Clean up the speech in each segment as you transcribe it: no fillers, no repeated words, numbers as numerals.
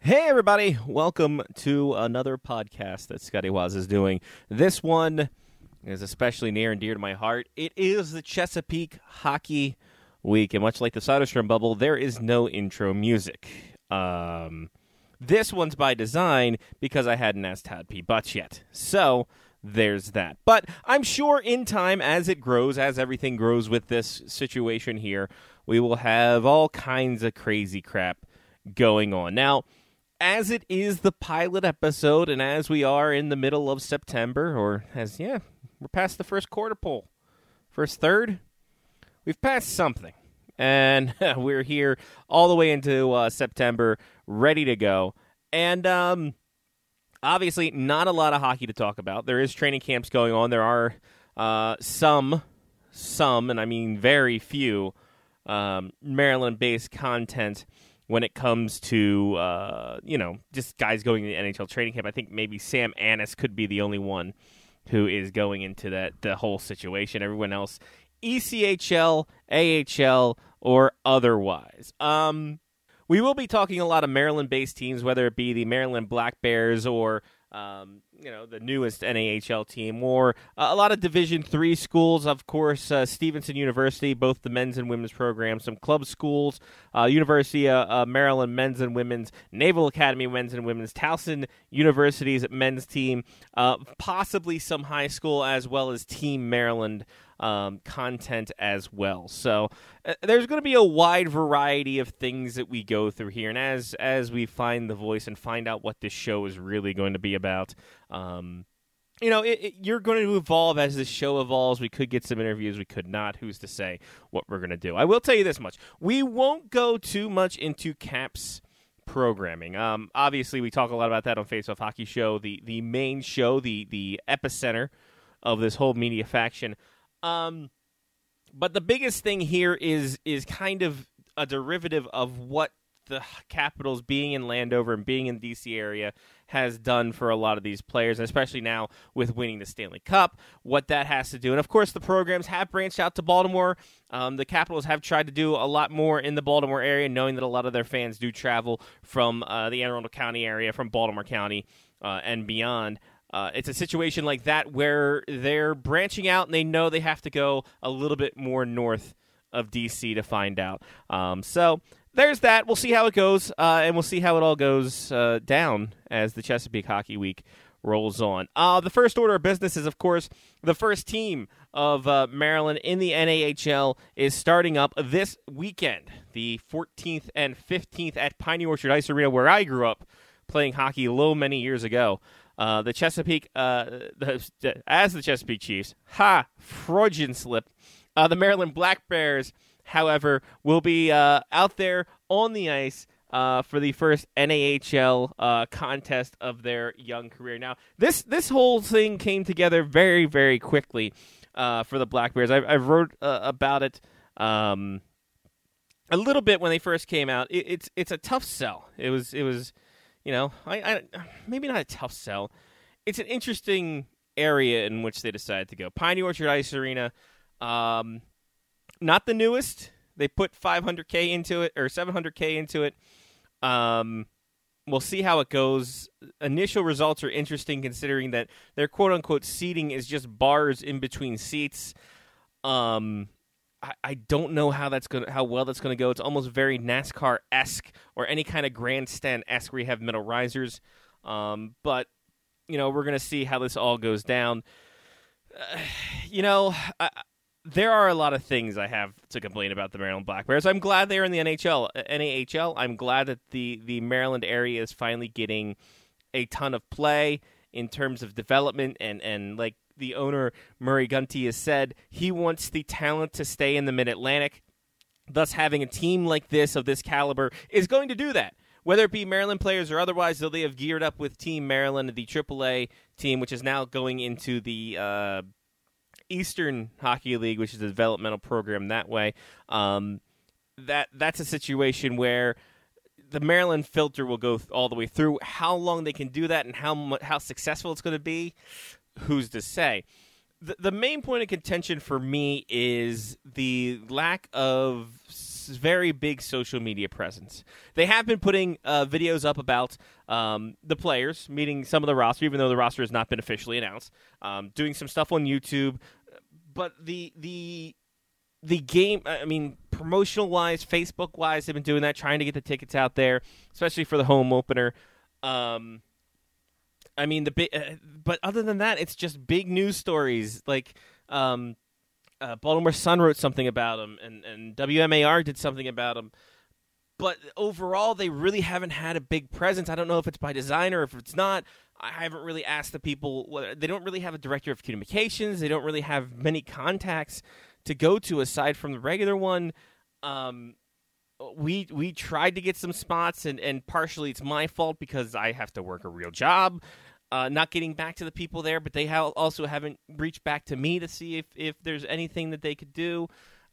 Hey, everybody. Welcome to another podcast that Scotty Waz is doing. This one is especially near and dear to my heart. It is the Chesapeake Hockey Week, and much like the Soderstrom bubble, there is no intro music. This one's by design because I hadn't asked Todd P. Butch yet. So there's that. But I'm sure in time, as it grows, as everything grows with this situation here, we will have all kinds of crazy crap going on. Now, as it is the pilot episode, and as we are in the middle of September, we're past the first quarter pole. First third? We've passed something. And we're here all the way into September, ready to go. And obviously, not a lot of hockey to talk about. There is training camps going on. There are some, and I mean very few, Maryland-based content when it comes to, just guys going to the NHL training camp. I think maybe Sam Annis could be the only one who is going into the whole situation. Everyone else, ECHL, AHL, or otherwise. We will be talking a lot of Maryland-based teams, whether it be the Maryland Black Bears or the newest NAHL team, or a lot of Division III schools, of course, Stevenson University, both the men's and women's programs, some club schools, University of Maryland men's and women's, Naval Academy men's and women's, Towson University's men's team, possibly some high school, as well as Team Maryland content as well. So there's going to be a wide variety of things that we go through here, and as we find the voice and find out what this show is really going to be about, you're going to evolve as this show evolves. We could get some interviews, we could not. Who's to say what we're going to do? I will tell you this much: we won't go too much into Caps programming. Obviously, we talk a lot about that on Face Off Hockey Show, the main show, the epicenter of this whole media faction. But the biggest thing here is kind of a derivative of what the Capitals being in Landover and being in the D.C. area has done for a lot of these players, and especially now with winning the Stanley Cup, what that has to do. And, of course, the programs have branched out to Baltimore. The Capitals have tried to do a lot more in the Baltimore area, knowing that a lot of their fans do travel from the Anne Arundel County area, from Baltimore County, and beyond. It's a situation like that where they're branching out and they know they have to go a little bit more north of D.C. to find out. So there's that. We'll see how it goes, and we'll see how it all goes down as the Chesapeake Hockey Week rolls on. The first order of business is, of course, the first team of Maryland in the NAHL is starting up this weekend, the 14th and 15th at Piney Orchard Ice Arena, where I grew up playing hockey many years ago. The Chesapeake, as the Chesapeake Chiefs, Freudian slip. The Maryland Black Bears, however, will be out there on the ice for the first NAHL contest of their young career. Now, this whole thing came together very, very quickly for the Black Bears. I wrote about it a little bit when they first came out. It's a tough sell. It was. I maybe not a tough sell. It's an interesting area in which they decided to go. Piney Orchard Ice Arena, not the newest. They put $500K into it, or $700K into it. We'll see how it goes. Initial results are interesting, considering that their quote-unquote seating is just bars in between seats. I don't know how well that's gonna go. It's almost very NASCAR-esque or any kind of grandstand-esque where you have middle risers. But we're gonna see how this all goes down. There are a lot of things I have to complain about the Maryland Black Bears. I'm glad they're in the NAHL. I'm glad that the Maryland area is finally getting a ton of play in terms of development and like the owner, Murray Gunty, has said he wants the talent to stay in the Mid-Atlantic. Thus, having a team like this, of this caliber, is going to do that. Whether it be Maryland players or otherwise, though they have geared up with Team Maryland, the AAA team, which is now going into the Eastern Hockey League, which is a developmental program that way. That's a situation where the Maryland filter will go all the way through. How long they can do that and how successful it's going to be, who's to say? The main point of contention for me is the lack of very big social media presence. They have been putting videos up about the players meeting some of the roster, even though the roster has not been officially announced. Doing some stuff on YouTube, but the game, I mean, promotional wise, Facebook wise, they've been doing that, trying to get the tickets out there, especially for the home opener. I mean, but other than that, it's just big news stories. Like, Baltimore Sun wrote something about him, and WMAR did something about him. But overall, they really haven't had a big presence. I don't know if it's by design or if it's not. I haven't really asked the people. They don't really have a director of communications. They don't really have many contacts to go to aside from the regular one. We tried to get some spots, and partially it's my fault because I have to work a real job, not getting back to the people there, but they also haven't reached back to me to see if there's anything that they could do.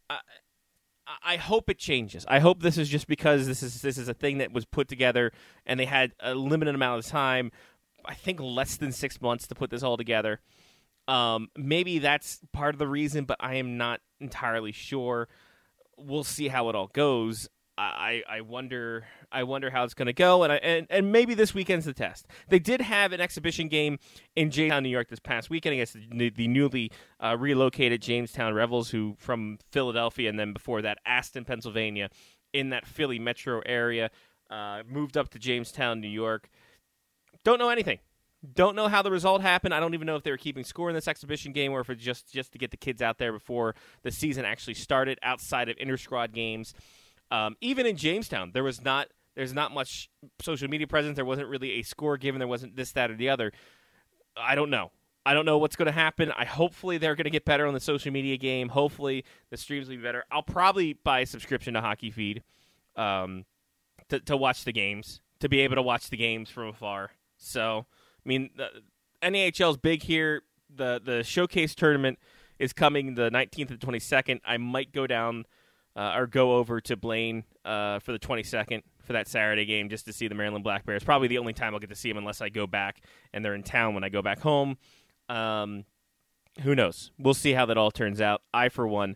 I hope it changes. I hope this is just because this is a thing that was put together, and they had a limited amount of time, I think less than 6 months to put this all together. Maybe that's part of the reason, but I am not entirely sure. We'll see how it all goes. I wonder how it's going to go, and maybe this weekend's the test. They did have an exhibition game in Jamestown, New York this past weekend against the newly relocated Jamestown Rebels, who from Philadelphia, and then before that Aston, Pennsylvania, in that Philly metro area, moved up to Jamestown, New York. Don't know anything. Don't know how the result happened. I don't even know if they were keeping score in this exhibition game or if it's just to get the kids out there before the season actually started outside of inter-squad games. Even in Jamestown, there's not much social media presence. There wasn't really a score given. There wasn't this, that, or the other. I don't know. I don't know what's going to happen. Hopefully they're going to get better on the social media game. Hopefully the streams will be better. I'll probably buy a subscription to Hockey Feed to watch the games, to be able to watch the games from afar. So, I mean, the NHL's big here. The showcase tournament is coming the 19th and 22nd. I might go down or go over to Blaine for the 22nd for that Saturday game just to see the Maryland Black Bears. Probably the only time I'll get to see them unless I go back and they're in town when I go back home. Who knows? We'll see how that all turns out. I, for one,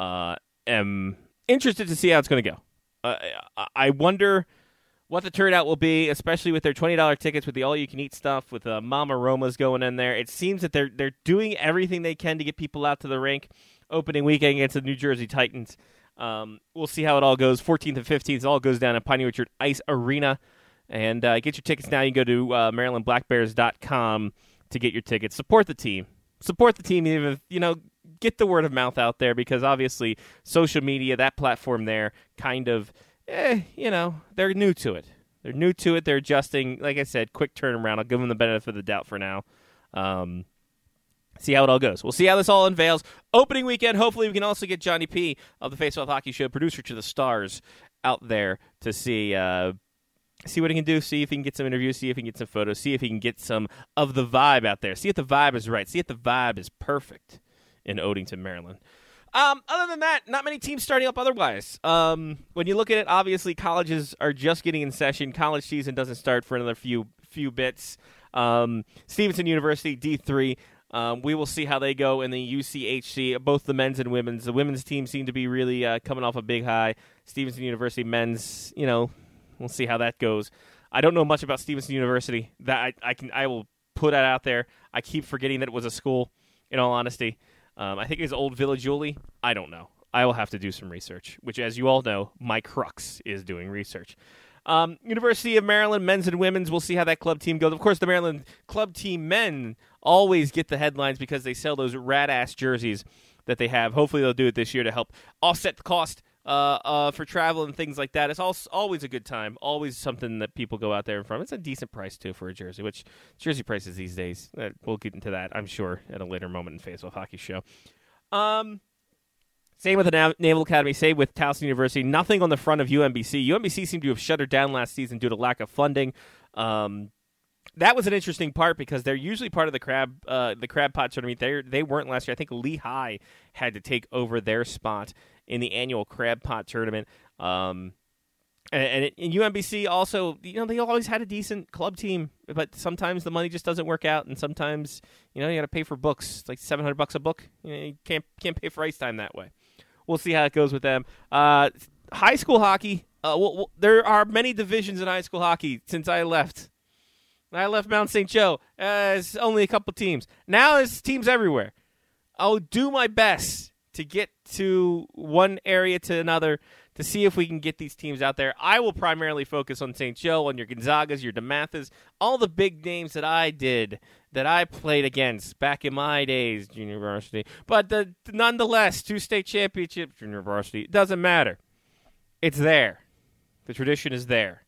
am interested to see how it's going to go. I wonder what the turnout will be, especially with their $20 tickets, with the all-you-can-eat stuff, with Mama Roma's going in there. It seems that they're doing everything they can to get people out to the rink. Opening weekend against the New Jersey Titans. We'll see how it all goes. 14th and 15th, it all goes down at Piney Orchard Ice Arena. And get your tickets now. You can go to MarylandBlackBears.com to get your tickets. Support the team. Support the team. Even get the word of mouth out there, because obviously social media, that platform there, kind of, they're new to it. They're new to it. They're adjusting. Like I said, quick turnaround. I'll give them the benefit of the doubt for now. See how it all goes. We'll see how this all unveils. Opening weekend, hopefully we can also get Johnny P of the Face Off Hockey Show, producer to the stars, out there to see what he can do, see if he can get some interviews, see if he can get some photos, see if he can get some of the vibe out there, see if the vibe is right, see if the vibe is perfect in Odenton, Maryland. Other than that, not many teams starting up otherwise. When you look at it, obviously colleges are just getting in session. College season doesn't start for another few bits. Stevenson University, D3. We will see how they go in the UCHC, both the men's and women's. The women's team seem to be really coming off a big high. Stevenson University men's, we'll see how that goes. I don't know much about Stevenson University. That I will put that out there. I keep forgetting that it was a school, in all honesty. I think it's Old Village Yulee. I don't know. I will have to do some research, which, as you all know, my crux is doing research. University of Maryland, men's and women's, we'll see how that club team goes. Of course, the Maryland club team men always get the headlines because they sell those rad-ass jerseys that they have. Hopefully they'll do it this year to help offset the cost for travel and things like that. It's always a good time, always something that people go out there and from. It's a decent price, too, for a jersey, which jersey prices these days, we'll get into that, I'm sure, at a later moment in Face Off Hockey Show. Same with the Naval Academy, same with Towson University. Nothing on the front of UMBC. UMBC seemed to have shuttered down last season due to lack of funding. That was an interesting part because they're usually part of the crab pot tournament. They weren't last year. I think Lehigh had to take over their spot in the annual crab pot tournament. And UMBC also, they always had a decent club team, but sometimes the money just doesn't work out, and sometimes, you got to pay for books. It's like $700 a book. You can't pay for ice time that way. We'll see how it goes with them. High school hockey, there are many divisions in high school hockey since I left. I left Mount St. Joe. It's only a couple teams. Now there's teams everywhere. I'll do my best to get to one area to another to see if we can get these teams out there. I will primarily focus on St. Joe, on your Gonzagas, your DeMathas, all the big names that I played against back in my days, junior varsity. But nonetheless, 2 state championships, junior varsity, it doesn't matter. It's there. The tradition is there.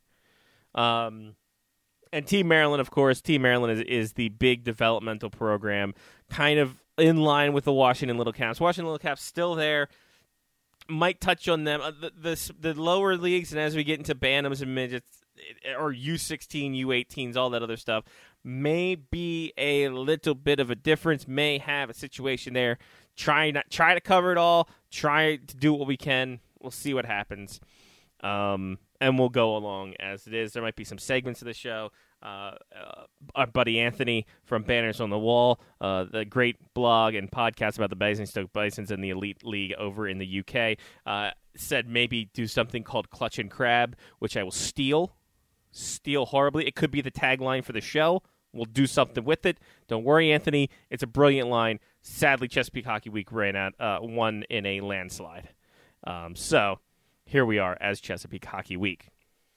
And Team Maryland, of course, Team Maryland is the big developmental program, kind of in line with the Washington Little Caps. Washington Little Caps still there. Might touch on them. The lower leagues, and as we get into Bantams and midgets, or U16, U18s, all that other stuff, may be a little bit of a difference, may have a situation there. Try to cover it all. Try to do what we can. We'll see what happens. And we'll go along as it is. There might be some segments of the show. Our buddy Anthony from Banners on the Wall, the great blog and podcast about the Basingstoke Bisons and the Elite League over in the UK, said maybe do something called Clutch and Crab, which I will steal horribly. It could be the tagline for the show. We'll do something with it. Don't worry, Anthony. It's a brilliant line. Sadly, Chesapeake Hockey Week ran out one in a landslide. So here we are as Chesapeake Hockey Week.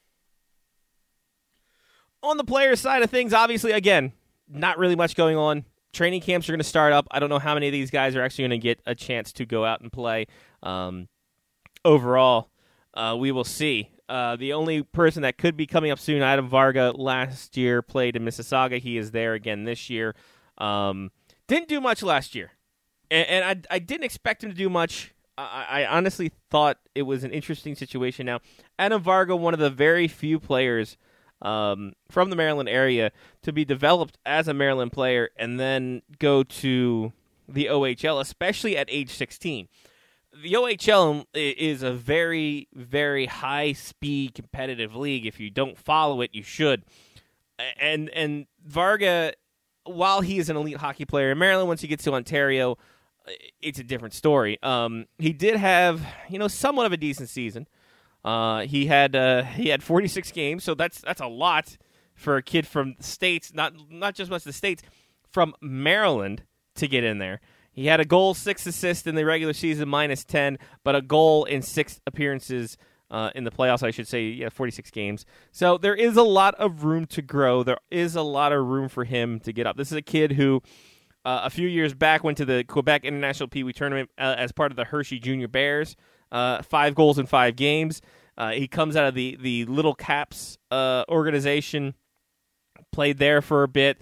On the player side of things, obviously, again, not really much going on. Training camps are going to start up. I don't know how many of these guys are actually going to get a chance to go out and play. Overall, we will see. The only person that could be coming up soon, Adam Varga, last year played in Mississauga. He is there again this year. Didn't do much last year. And I didn't expect him to do much. I honestly thought it was an interesting situation. Now, Adam Varga, one of the very few players from the Maryland area to be developed as a Maryland player and then go to the OHL, especially at age 16. The OHL is a very, very high-speed competitive league. If you don't follow it, you should. And Varga, while he is an elite hockey player in Maryland, once he gets to Ontario, it's a different story. He did have, somewhat of a decent season. He had 46 games, so that's a lot for a kid from the States, not just much the States, from Maryland to get in there. He had a goal, 6 assists in the regular season, minus 10, but a goal in 6 appearances in the playoffs, I should say. Yeah, 46 games. So there is a lot of room to grow. There is a lot of room for him to get up. This is a kid who a few years back went to the Quebec International Pee Wee Tournament as part of the Hershey Junior Bears. 5 goals in 5 games. He comes out of the Little Caps organization, played there for a bit.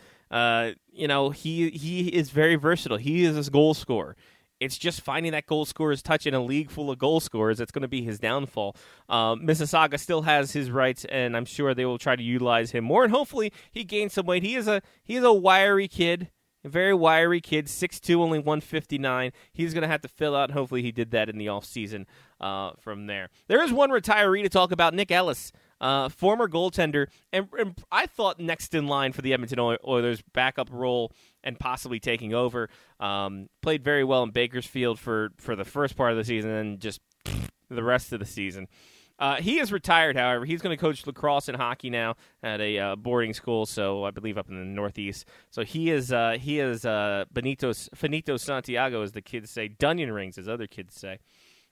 He is very versatile. He is a goal scorer. It's just finding that goal scorer's touch in a league full of goal scorers that's going to be his downfall. Mississauga still has his rights, and I'm sure they will try to utilize him more, and hopefully he gains some weight. He is a wiry kid. A very wiry kid, 6'2", only 159. He's going to have to fill out, and hopefully he did that in the offseason from there. There is one retiree to talk about, Nick Ellis, former goaltender, and I thought next in line for the Edmonton Oilers' backup role and possibly taking over. Played very well in Bakersfield for the first part of the season and just the rest of the season. He is retired, however. He's going to coach lacrosse and hockey now at a boarding school, so I believe up in the Northeast. So he is Finito Santiago, as the kids say. Dunyan rings, as other kids say.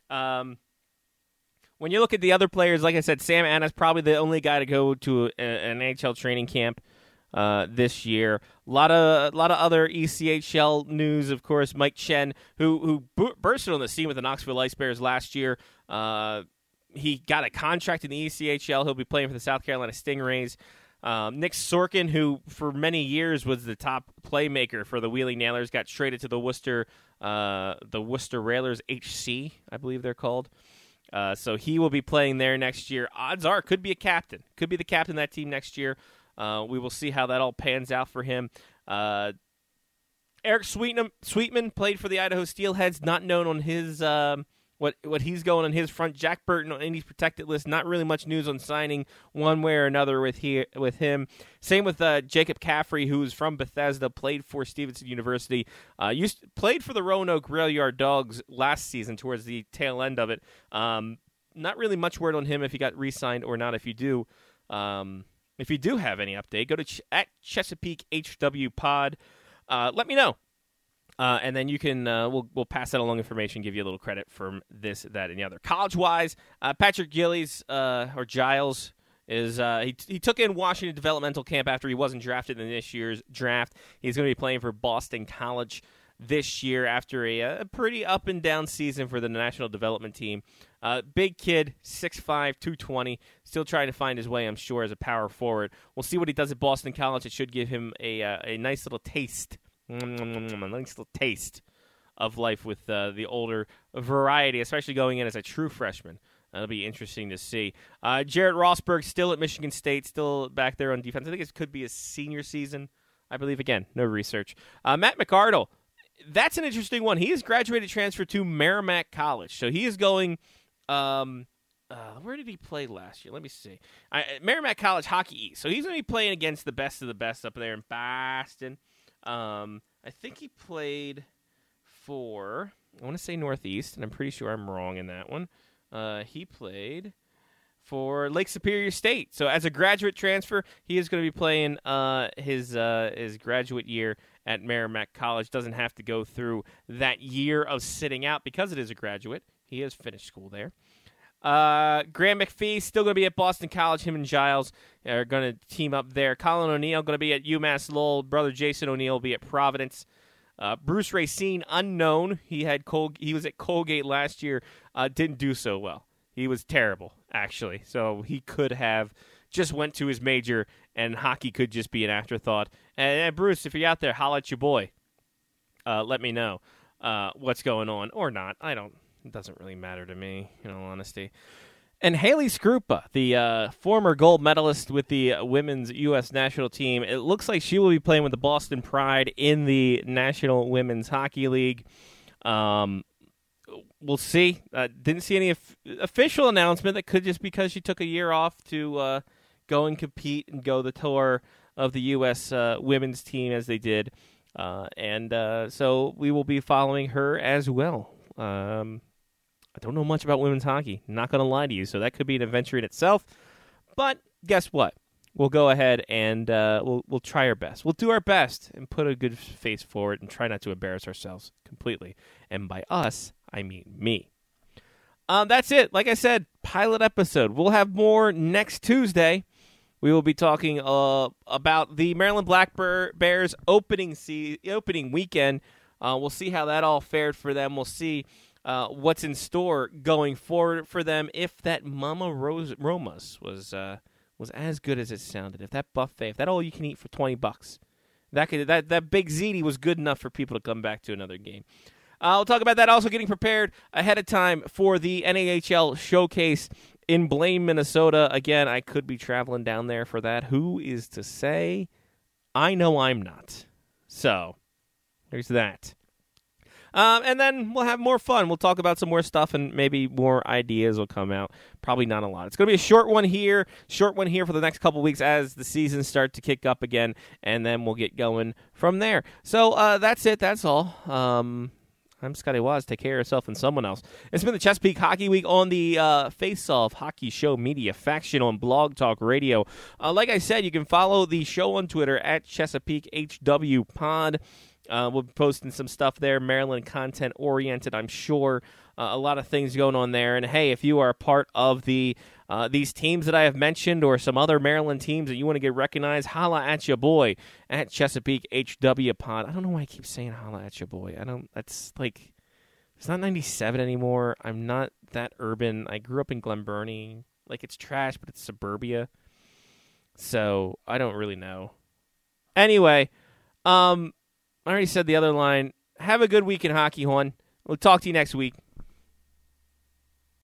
When you look at the other players, like I said, Sam Anna's probably the only guy to go to an NHL training camp this year. A lot of other ECHL news, of course. Mike Chen, who bursted on the scene with the Knoxville Ice Bears last year. He got a contract in the ECHL. He'll be playing for the South Carolina Stingrays. Nick Sorkin, who for many years was the top playmaker for the Wheeling Nailers, got traded to the Worcester Railers HC, I believe they're called. So he will be playing there next year. Odds are, could be a captain. Could be the captain of that team next year. We will see how that all pans out for him. Eric Sweetman played for the Idaho Steelheads, not known on his what he's going on his front. Jack Burton on Indy's protected list. Not really much news on signing one way or another with him. Same with Jacob Caffrey, who's from Bethesda, played for Stevenson University. Played for the Roanoke Rail Yard Dogs last season towards the tail end of it. Not really much word on him if he got re-signed or not. If you do have any update, go to at Chesapeake HW Pod. Let me know. And then you can we'll pass that along information, give you a little credit from this, that, and the other. College-wise, Patrick Gillies or Giles is he took in Washington developmental camp after he wasn't drafted in this year's draft. He's going to be playing for Boston College this year after a pretty up and down season for the national development team. Big kid, 6'5", 220, still trying to find his way, I'm sure, as a power forward. We'll see what he does at Boston College. It should give him a nice little taste. A nice little taste of life with the older variety, especially going in as a true freshman. That'll be interesting to see. Jared Rossberg still at Michigan State, still back there on defense. I think it could be his senior season, I believe. Again, no research. Matt McArdle, that's an interesting one. He is graduated transfer to Merrimack College. So he is going where did he play last year? Let me see. Merrimack College Hockey East. So he's going to be playing against the best of the best up there in Boston. I think he played for, I want to say Northeast, and I'm pretty sure I'm wrong in that one. He played for Lake Superior State. So as a graduate transfer, he is going to be playing his graduate year at Merrimack College. Doesn't have to go through that year of sitting out because it is a graduate. He has finished school there. Graham McPhee still going to be at Boston College. Him and Giles are going to team up there. Colin O'Neill going to be at UMass Lowell. Brother Jason O'Neill will be at Providence. Bruce Racine, unknown. He was at Colgate last year. Didn't do so well. He was terrible, actually. So he could have just went to his major, and hockey could just be an afterthought. And Bruce, if you're out there, holla at your boy. Let me know what's going on or not. It doesn't really matter to me, in all honesty. And Haley Skrupa, the former gold medalist with the women's U.S. national team, it looks like she will be playing with the Boston Pride in the National Women's Hockey League. We'll see. Didn't see any official announcement. That could just because she took a year off to go and compete and go the tour of the U.S. women's team as they did. So we will be following her as well. I don't know much about women's hockey, not going to lie to you, so that could be an adventure in itself. But guess what? We'll go ahead and we'll try our best. We'll do our best and put a good face forward and try not to embarrass ourselves completely. And by us, I mean me. That's it. Like I said, pilot episode. We'll have more next Tuesday. We will be talking about the Maryland Black Bears opening weekend. We'll see how that all fared for them. We'll see what's in store going forward for them. If that Mama Roma's was as good as it sounded, if that buffet, if that all you can eat for $20, that big ziti was good enough for people to come back to another game. We'll talk about that. Also, getting prepared ahead of time for the NAHL showcase in Blaine, Minnesota. Again, I could be traveling down there for that. Who is to say? I know I'm not. So there's that. And then we'll have more fun. We'll talk about some more stuff, and maybe more ideas will come out. Probably not a lot. It's going to be a short one here for the next couple weeks as the season starts to kick up again, and then we'll get going from there. So that's it. That's all. I'm Scotty Waz. Take care of yourself and someone else. It's been the Chesapeake Hockey Week on the Face Off Hockey Show Media faction on Blog Talk Radio. Like I said, you can follow the show on Twitter at Chesapeake HW Pod. We'll be posting some stuff there, Maryland content-oriented, I'm sure. A lot of things going on there. And, hey, if you are a part of these teams that I have mentioned or some other Maryland teams that you want to get recognized, holla at your boy at Chesapeake HW Pod. I don't know why I keep saying holla at your boy. That's like, it's not 97 anymore. I'm not that urban. I grew up in Glen Burnie. Like, it's trash, but it's suburbia. So, I don't really know. Anyway, I already said the other line. Have a good week in hockey, Juan. We'll talk to you next week.